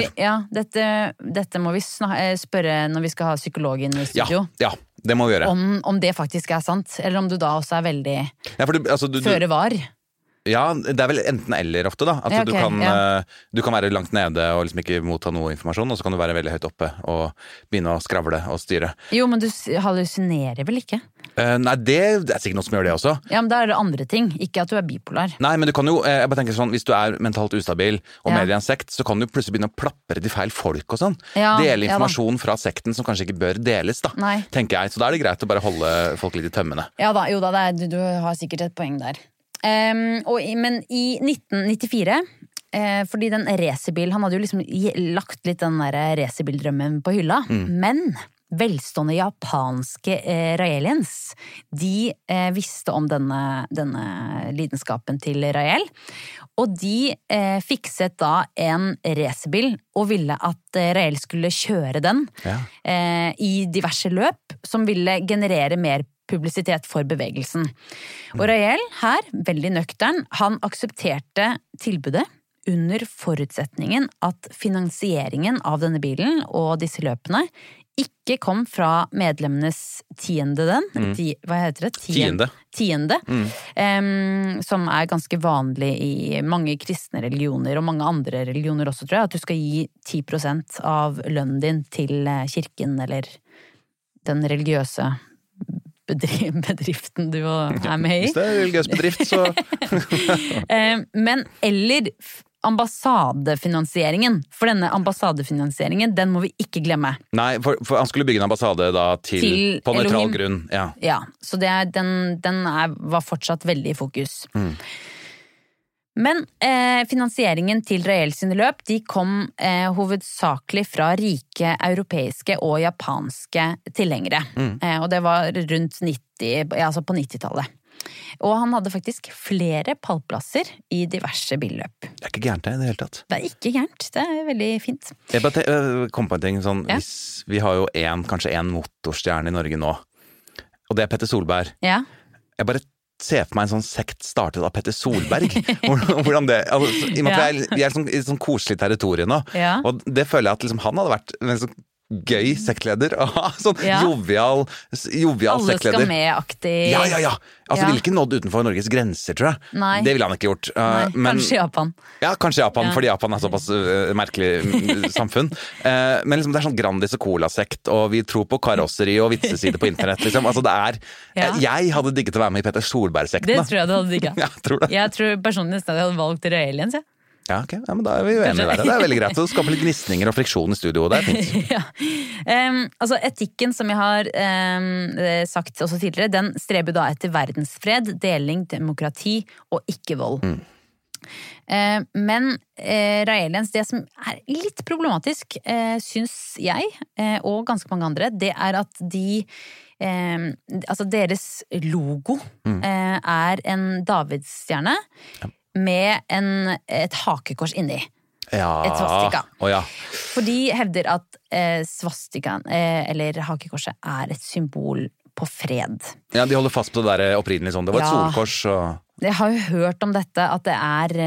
Dette må vi spørre når vi skal ha psykologen I studio. Ja, det må vi gjøre. Om det faktisk sant, eller om du da også veldig føre var. Ja, det vel enten eller ofte da. At du kan være langt nede og liksom ikke motta noe informasjon, og så kan du være veldig høyt oppe og begynne å skravle og styre. Jo, men du hallusinerer vel ikke? Nei, det sikkert noe som gjør det også. Ja, men da det andre ting, ikke at du bipolar. Nei, men du kan jo, jeg bare tenker sånn, hvis du mentalt ustabil og med I en sekt, så kan du plutselig begynne å plappere til feil folk og sånn. Dele informasjon fra sekten som kanskje ikke bør deles da, tenker jeg. Så da det greit å bare holde folk litt I tømmene. Ja da, du har sikkert et poeng der. Men I 1994 fordi den racerbil, han hadde jo liksom lagt litt den der racerbildrømmen på hylla, men velstående japanske Raelians, de visste om denne lidenskapen til Rael, og de fikset da en racerbil og ville at Rael skulle kjøre den I diverse løp som ville generere mer publisitet for bevegelsen. Og Rael her, veldig nøktern, han aksepterte tilbudet under forutsetningen at finansieringen av denne bilen og disse løpene ikke kom fra medlemmenes tiende, hva heter det? Tiende. Som ganske vanlig I mange kristne religioner og mange andre religioner også, tror jeg, at du skal gi 10% av lønnen din til kirken eller den religiøse bedriften du med I. Hvis det religiøs bedrift, så... Men eller ambassadefinansieringen. For denne ambassadefinansieringen, den må vi ikke glemme. Nei, for han skulle bygge en ambassade da til på nøytral grunn. Ja, så den var fortsatt veldig I fokus. Men finansieringen til Rael sine løp, de kom hovedsakelig fra rike europeiske og japanske tilhengere. Og det var rundt på 90-tallet. Og han hadde faktisk flere pallplasser I diverse billøp. Det ikke gærent det I det hele tatt. Det ikke gærent, det veldig fint. Jeg bare kom på en ting, sånn, vi har jo kanskje en motorstjerne I Norge nå, og det Petter Solberg. Ja. Jeg bare ser for meg en sånn sekt startet av Petter Solberg. Hvordan det, altså, I og med at vi I sånn koselig territorium nå, og det føler jeg at liksom, han hadde vært en sånn gøy sektleder, sånn jovial alle sektleder. Alle skal med-aktig. Ja. Altså, ville ikke nådd utenfor Norges grenser, tror jeg. Nei. Det ville han ikke gjort. Men, kanskje Japan. Ja, kanskje Japan, fordi Japan såpass merkelig samfunn. Men liksom, det sånn Grandis og Cola-sekt, og vi tror på karosseri og vitsesider på internett, liksom. Altså, det jeg hadde digget å være med I Petter Solberg-sekten. Det tror jeg du hadde digget. Ja, tror det. Jeg tror personlig nesten jeg hadde valgt Raelians, Ja, ok. Ja, men da vi jo enige der. Det veldig greit å skape litt gnisninger og friksjon I studio, og det fint. Altså, etikken som jeg har sagt også tidligere, den streber da etter verdensfred, deling, demokrati og ikke vold. Men Raelians, det som litt problematisk, synes jeg, og ganske mange andre, det at de altså deres logo en Davidsstjerne med et hakekors inni. Et svastika. For de hevder at svastikaen, eller hakekorset, et symbol på fred. Ja, de holder fast på det der opprinnelig sånn. Det var et solkors og... Jeg har jo hørt om dette, at det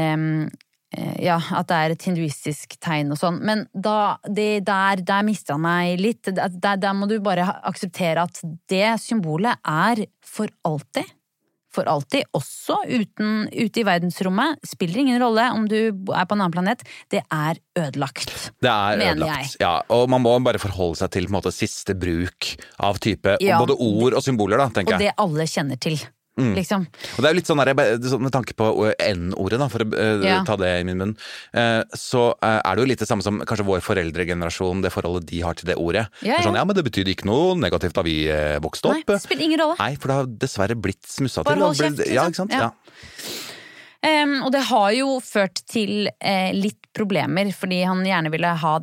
at det et hinduistisk tegn og sånn, men der mistet han meg litt. Der må du bare akseptere at det symbolet for alltid. For alltid, også ute i verdensrommet. Spiller ingen rolle om du på en annen planet. Det ødelagt. Det ødelagt, ja. Og man må bare forholde seg til på en måte siste bruk av type, både ord og symboler da, tenker jeg. Og det alle kjenner til. Liksom. Og det jo litt sånn der, med tanke på N-ordet da, for å ta det i min munn, så det jo litt det samme som kanskje vår foreldregenerasjon, det forholdet de har til det ordet. Sånn, men det betyr ikke noe negativt da vi vokste opp. Nei, det spiller ingen rolle. Nei, for det har dessverre blitt smussa til. Bare hold kjeft, liksom. Ja, ikke sant? Ja. Og det har jo ført til litt problemer, fordi han gjerne ville ha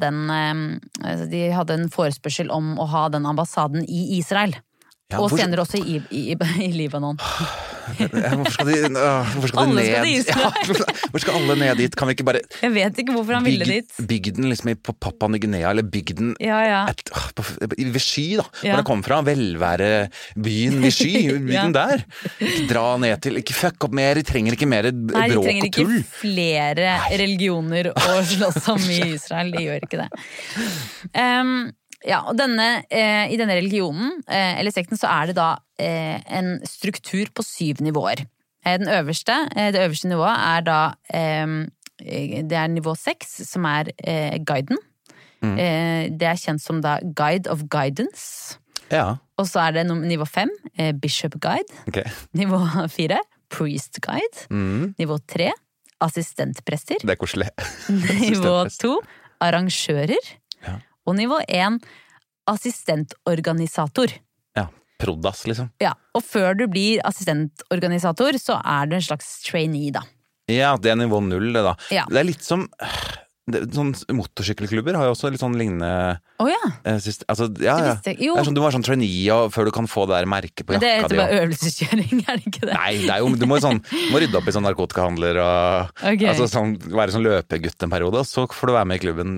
de hadde en forespørsel om å ha den ambassaden i Israel. Ja, og senere også i Libanon. Hvorfor skal de ned? Hvor skal alle ned dit? Kan vi ikke bare... Jeg vet ikke hvorfor han ville dit. Bygg den liksom på Papua Ny-Guinea, eller bygg den ved Sky da, hvor det kom fra, velvære byen ved Sky, bygg den der. Ikke dra ned til, ikke fuck opp mer, de trenger ikke mer bråk og tull. Nei, de trenger ikke flere religioner å slåss om i Israel, de gjør ikke det. Ja, og i denne religionen, eller sekten, så det da en struktur på 7 nivåer. Det øverste nivået da, det nivå 6, som guiden. Det kjent som da Guide of Guidance. Ja. Og så det nivå 5, Bishop Guide. Okay. Nivå 4, Priest Guide. Nivå 3, assistentprester. Det koselig. Nivå 2, arrangører. Og nivå 1, assistentorganisator. Ja, prodas liksom. Ja, og før du blir assistentorganisator, så du en slags trainee da. Ja, det nivå 0 det da. Ja. Det litt som... Sånn motorsykkelklubber har jo også litt sånn lignende altså, det sånn, du må være sånn trainee før du kan få det der merket på jakka di. Men det bare øvelseskjøring, det ikke det? Nei, det jo, du må rydde opp i sånn narkotikahandler og altså, være sånn løpegutt en periode, og så får du være med i klubben.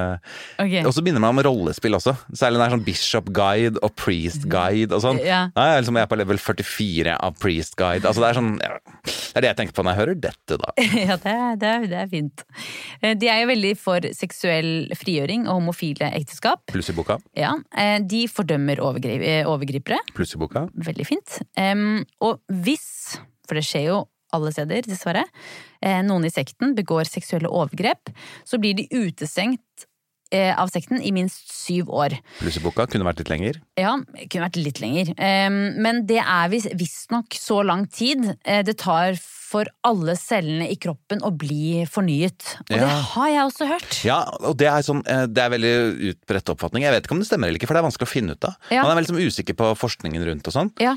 Og så begynner man med rollespill også. Særlig når det sånn Bishop Guide og Priest Guide og sånn. Nei, liksom, jeg på level 44 av Priest Guide. Altså det sånn, det det jeg tenker på når jeg hører dette da. Ja, det fint. De jo veldig for seksuell frigjøring og homofile ekteskap. Pluss i boka. Ja, de fordømmer overgripere. Pluss i boka. Veldig fint. Og hvis, for det skjer jo alle steder dessverre, noen i sekten begår seksuelle overgrep, så blir de utestengt av sekten i minst 7 år. Pluss i boka kunne vært litt lenger. Ja, kunne vært litt lenger. Men det visst nok så lang tid. Det tar for alle cellene i kroppen å bli fornyet. Og det har jeg også hørt. Ja, og det sånn, det veldig utbredt oppfatning. Jeg vet ikke om det stemmer eller ikke, for det vanskelig å finne ut av. Man veldig sånn usikker på forskningen rundt og sånn. Ja.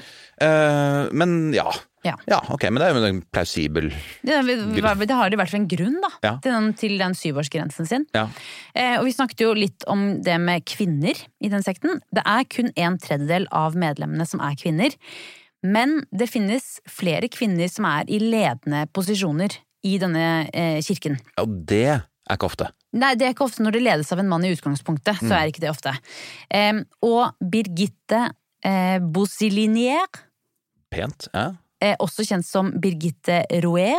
Men ja, ok, men det jo en plausibel det har i hvert fall en grunn da, til den 7-årsgrensen sin. Ja. Og vi snakket jo litt om det med kvinner i den sekten. Det kun 1/3 av medlemmene som kvinner. Men det finnes flere kvinner som i ledende posisjoner i denne kirken. Og det ikke ofte. Nei, det ikke ofte når det ledes av en mann i utgangspunktet, så ikke det ofte. Og Birgitte Bossilinier. Pent, ja. Også kjent som Birgitte Roer,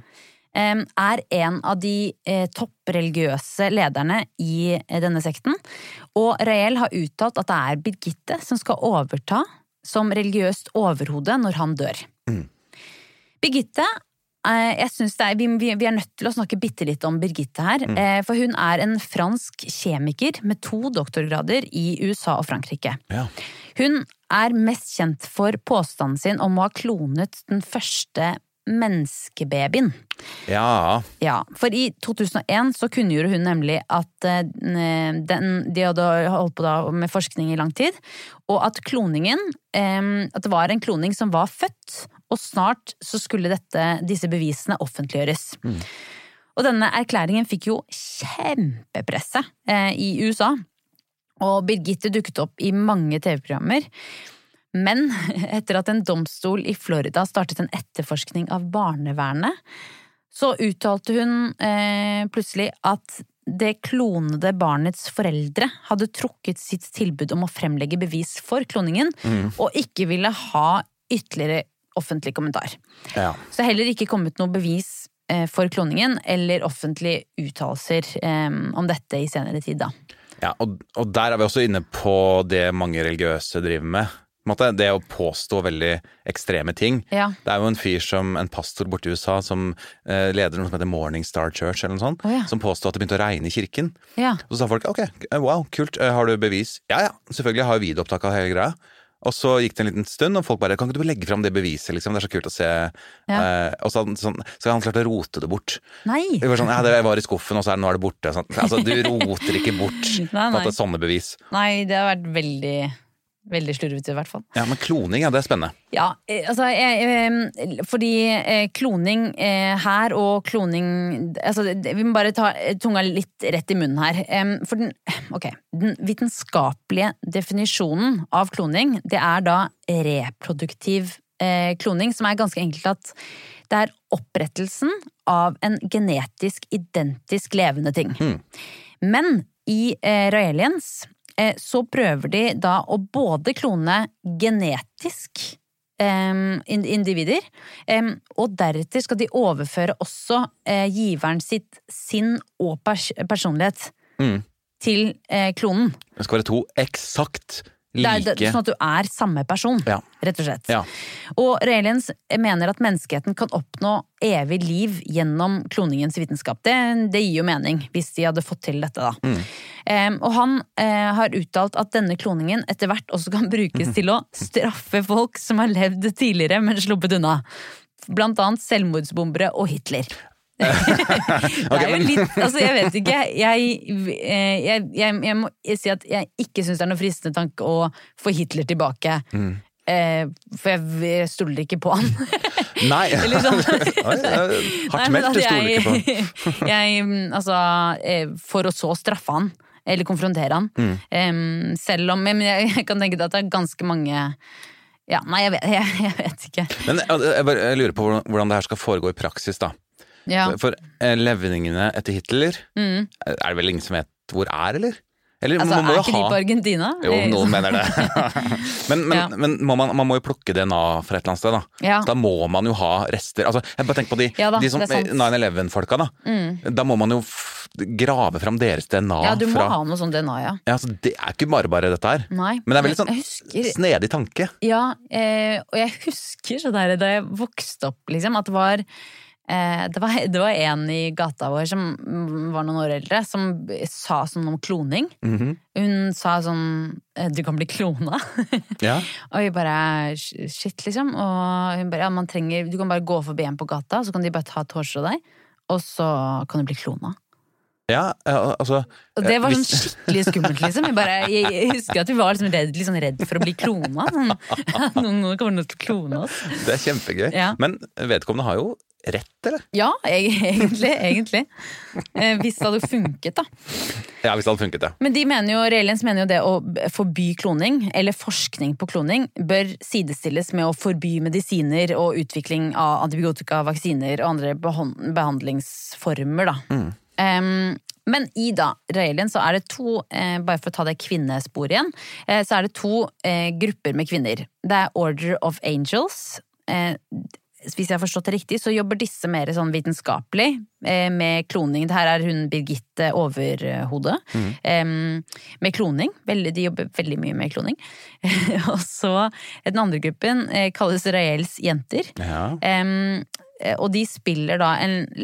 en av de toppreligiøse lederne i denne sekten. Og Rael har uttalt at det Birgitte som skal overta som religiøst overhode når han dør. Birgitte, jeg synes vi nødt til å snakke bitte litt om Birgitte her, for hun en fransk kjemiker med 2 doktorgrader i USA og Frankrike. Ja. Hun mest kjent for påstanden sin om å ha klonet den første menneskebabyen. Ja. Ja, for i 2001 så kunngjorde hun nemlig at de hadde holdt på da med forskning i lang tid, og at kloningen, at det var en kloning som var født, og snart så skulle disse bevisene offentliggjøres. Og denne erklæringen fikk jo kjempepresse i USA, og Birgitte dukket opp i mange TV-programmer. Men etter at en domstol i Florida startet en etterforskning av barnevernet, så uttalte hun plutselig at det klonede barnets foreldre hadde trukket sitt tilbud om å fremlegge bevis for kloningen, og ikke ville ha ytterligere offentlig kommentar. Ja. Så heller ikke kommet noe bevis for kloningen, eller offentlige uttalelser om dette i senere tid da. Ja, og der er vi også inne på det mange religiøse driver med. På en måte, det å påstå veldig ekstreme ting. Ja. Det er jo en pastor borte i USA som leder noe som heter Morning Star Church eller noe sånt, som påstod at det begynte å regne i kirken. Ja. Og så sa folk, ok, wow, kult, har du bevis? Ja, selvfølgelig, jeg har jo videoopptak av hele greia. Og så gikk det en liten stund, og folk bare, kan ikke du legge frem det beviset, liksom? Det er så kult å se. Og så han klart å rote det bort. Nei! Det var sånn, ja, det var i skuffen, og så nå er det borte. Sånn. Altså, du roter ikke bort at det er sånne bevis. Nei, det har vært veldig slurvete i hvert fall. Ja, men kloning, ja, det er spennende. Ja, altså, fordi kloning her og kloning, altså, vi må bare ta tunga litt rett i munnen her. For den vitenskapelige definisjonen av kloning, det er da reproduktiv kloning, som er ganske enkelt at det er opprettelsen av en genetisk identisk levende ting. Men i Raelians så prøver de da å både klone genetisk individer, og deretter skal de overføre også giveren sitt sinn og personlighet til klonen. Det skal være to eksakt like. Det er sånn at du er samme person, rett og slett. Ja. Og Raelians mener at menneskeheten kan oppnå evig liv gjennom kloningens vitenskap. Det gir jo mening, hvis de hadde fått til dette da. Og han har uttalt at denne kloningen etter hvert også kan brukes til å straffe folk som har levd tidligere, men sluppet unna. Blant annet selvmordsbombere og Hitler. Det er jo litt, altså jeg vet ikke, jeg må si at jeg ikke synes det er noe fristende tanke å få Hitler tilbake, for jeg stoler ikke på han. Nei, eller sånn. Hardt meldt, du stoler ikke på. Altså, for å så straffe han, eller konfrontere han, selv om jeg kan tenke at det er ganske mange. Ja, nei, jeg vet ikke. Men jeg lurer på hvordan det her skal foregå i praksis da. Ja. For levningene etter Hitler, er det vel ingen som vet hvor eller? Eller altså, man må er ikke de på Argentina? Jo, noen mener det. men man må jo plukke DNA fra et eller annet sted da. Ja. Da må man jo ha rester. Altså, jeg bare tenker på de som 9/11-folka da. Da må man jo grave frem deres DNA. Ja, du må ha noe sånn DNA, ja. Ja, så det er ikke bare dette her. Nei. Men det er veldig sånn snedig tanke. Ja, og jeg husker så der da jeg vokste opp, liksom, at det var en i gata vår som var noen år eldre, som sa sånn om kloning. Hun sa sånn, du kan bli klona. Ja. Og vi bare, shit liksom. Og hun bare, du kan bare gå forbi en på gata, så kan de bare ta et hårstrå deg, og så kan du bli klona. Ja, altså og det var sånn skikkelig skummelt liksom. Jeg husker at vi var liksom redd for å bli klona sånn. Noen kommer til å klone oss. Det er kjempegøy, men vedkommende har jo rett, eller? Ja, egentlig hvis det hadde funket da. Ja, hvis det hadde funket, ja. Men Raelians mener jo det å forby kloning, eller forskning på kloning, bør sidestilles med å forby medisiner og utvikling av antibiotika, vaksiner og andre behandlingsformer da. Men i Raelian så er det to, bare for å ta det kvinnesporet igjen, så er det to grupper med kvinner. Det er Order of Angels. Hvis jeg har forstått det riktig, så jobber disse mer sånn vitenskapelig med kloning. Det her er hun Birgitte Overhodet. Med kloning. De jobber veldig mye med kloning. Og så den andre gruppen kalles Raels jenter. Ja. Og de spiller da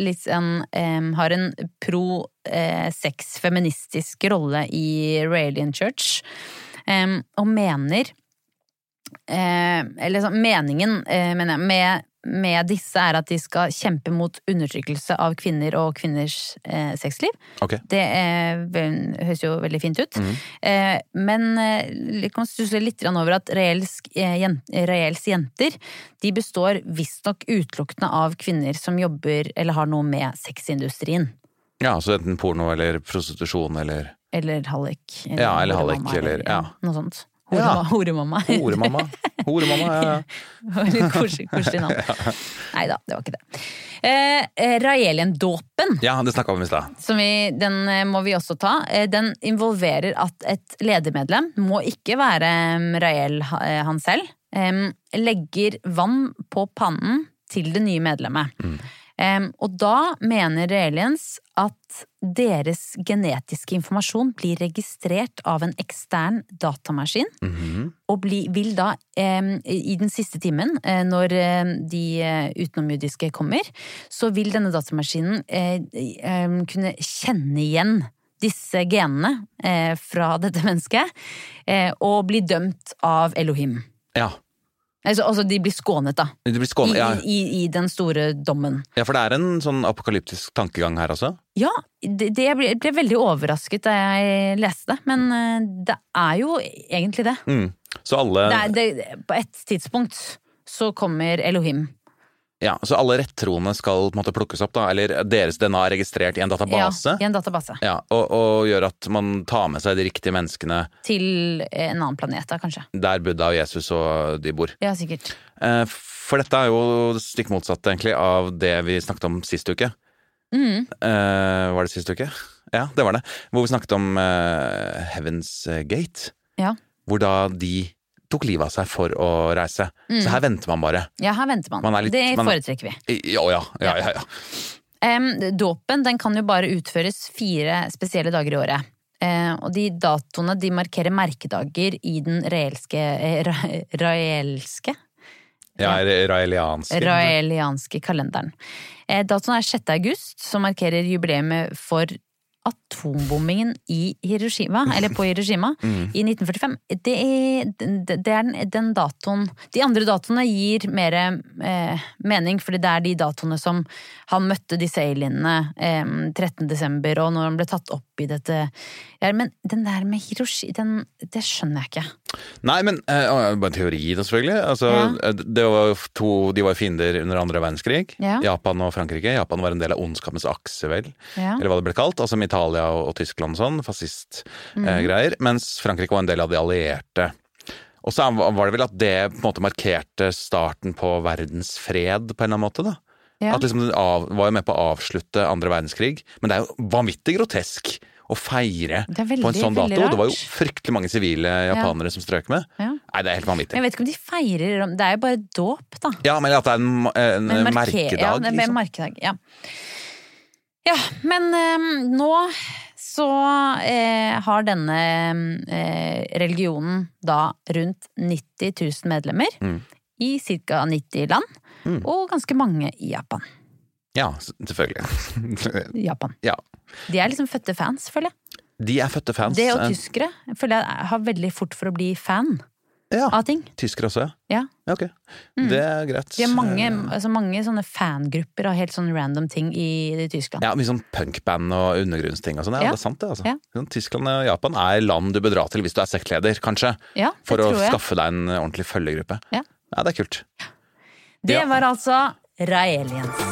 har en pro-sex feministisk rolle i Raelian Church, og mener eller sånn, meningen med med disse at de skal kjempe mot undertrykkelse av kvinner og kvinners sexliv. Okay. Det høres jo veldig fint ut. Men jeg kan stusse litt over at Raels jenter, de består visstnok utelukkende av kvinner som jobber eller har noe med sexindustrien. Ja, så enten porno eller prostitusjon eller... Eller hallik. Eller hallik, eller ja. Noe sånt. Horemamma. Horemamma, ja. Litt korselig navn. Neida, det var ikke det. Raelien-dåpen. Ja, det snakket vi om i sted. Den må vi også ta. Den involverer at et ledermedlem, må ikke være Rael han selv, legger vann på pannen til det nye medlemmet. Og da mener Raeliens at deres genetiske informasjon blir registrert av en ekstern datamaskin, og vil da i den siste timen, når de utenomjordiske kommer, så vil denne datamaskinen kunne kjenne igjen disse genene fra dette mennesket, og bli dømt av Elohim. Ja. Altså de blir skånet da. De blir skånet, ja. I den store dommen. Ja, for det er en sånn apokalyptisk tankegang her også. Ja, jeg ble veldig overrasket da jeg leste det, men det er jo egentlig det. Så alle... På et tidspunkt så kommer Elohim. Ja, så alle rettroende skal på en måte plukkes opp da, eller deres DNA er registrert i en database? Ja, i en database. Ja, og gjør at man tar med seg de riktige menneskene til en annen planet da, kanskje. Der Buddha og Jesus og de bor. Ja, sikkert. For dette er jo stikk motsatt egentlig av det vi snakket om sist uke. Var det sist uke? Ja, det var det. Hvor vi snakket om Heaven's Gate. Ja. Hvor da de tok livet av seg for å reise. Så her venter man bare. Ja, her venter man. Det foretrekker vi. Ja. Dåpen, den kan jo bare utføres 4 spesielle dager i året. Og de datoene, de markerer merkedager i den raelianske kalenderen. Datoen er 6. august, som markerer jubileet for atombombingen i Hiroshima, eller på Hiroshima, i 1945. Det er den datoen. De andre datoene gir mer mening, fordi det er de datoene som han møtte disse alienene 13. desember, og når han ble tatt opp i dette. Ja, men den der med Hiroshima, det skjønner jeg ikke. Nei, men bare en teori da, selvfølgelig. Altså, det var de var fiender under andre verdenskrig. Ja. Japan og Frankrike. Japan var en del av ondskapens akse, vel? Ja. Eller hva det ble kalt. Altså Italia og Tyskland og sånn, fascist-greier. Mens Frankrike var en del av de allierte. Og så var det vel at det på en måte markerte starten på verdens fred på en eller annen måte, da. Ja. At liksom var jo med på å avslutte andre verdenskrig. Men det er jo vanvittig grotesk å feire på en sånn dato. Det var jo fryktelig mange sivile japanere som strøk med. Ja. Nei, det er helt vanvittig. Jeg vet ikke om de feirer, det er jo bare dåp da. Ja, men at det er en merkedag. Ja, det er en merkedag, ja. Ja, men nå så har denne religionen da rundt 90 000 medlemmer i cirka 90 land, og ganske mange i Japan. Ja, selvfølgelig. Japan. Ja. De er liksom fødte fans, føler jeg. De er fødte fans. Det og tyskere, føler jeg, har veldig fort for å bli fan av ting. Tyskere også, ja. Ja, ok. Det er greit. De har mange sånne fangrupper av helt sånn random ting i Tyskland. Ja, mye sånn punkband og undergrunnsting og sånn. Ja, det er sant det, altså. Ja. Tyskland og Japan er land du bør dra til hvis du er sektleder, kanskje. Ja, det for å skaffe deg en ordentlig følgegruppe. Ja, det er kult. Det var altså Raeliens.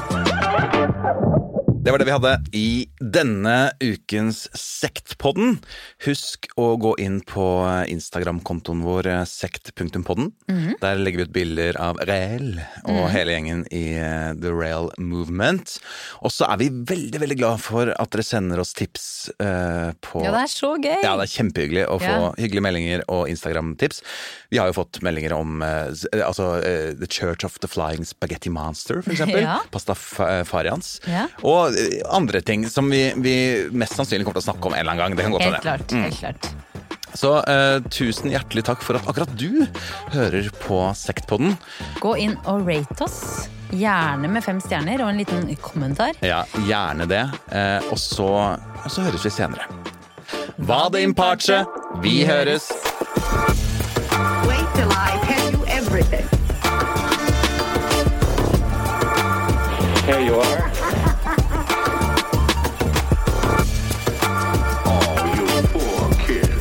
Det var det vi hadde i denne ukens Sektpodden. Husk å gå inn på Instagram-kontoen vår sekt.podden. Der legger vi ut bilder av Rael og hele gjengen i The Rael Movement. Og så er vi veldig, veldig glad for at dere sender oss tips på... Ja, det er så gøy! Ja, det er kjempehyggelig å få hyggelige meldinger og Instagram-tips. Vi har jo fått meldinger om The Church of the Flying Spaghetti Monster, for eksempel. Pasta Farians. Og andre ting som vi mest sannsynlig kommer til å snakke om en eller annen gang. Det kan godt være det. Helt klart. Så tusen hjertelig takk for at akkurat du hører på Sektpodden. Gå inn og rate oss. Gjerne med 5 stjerner og en liten kommentar. Ja, gjerne det. Og så høres vi senere. Vade Imparche, vi høres! Wait till I tell you everything. Here you are. Oh, you poor kid.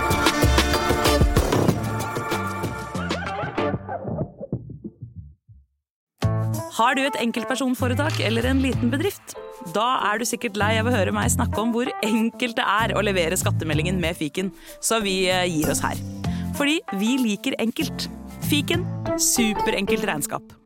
Har du et enkeltpersonforetak eller en liten bedrift? Da du sikkert lei av å høre meg snakke om hvor enkelt det å levere skattemeldingen med Fiken, så vi gir oss her. Fordi vi liker enkelt. Fiken, superenkelt regnskap.